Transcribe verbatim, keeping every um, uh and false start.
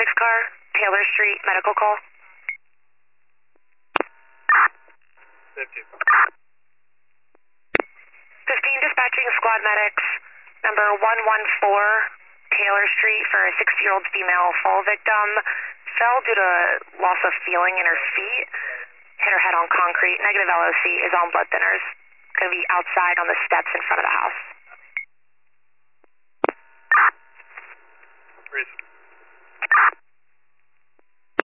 six car, Taylor Street, medical call. fifteen. fifteen dispatching squad medics, number one one four, Taylor Street for a sixty-year-old female fall victim. Fell due to loss of feeling in her feet. Hit her head on concrete. Negative L O C, is on blood thinners. Going to be outside on the steps in front of the house. Reason.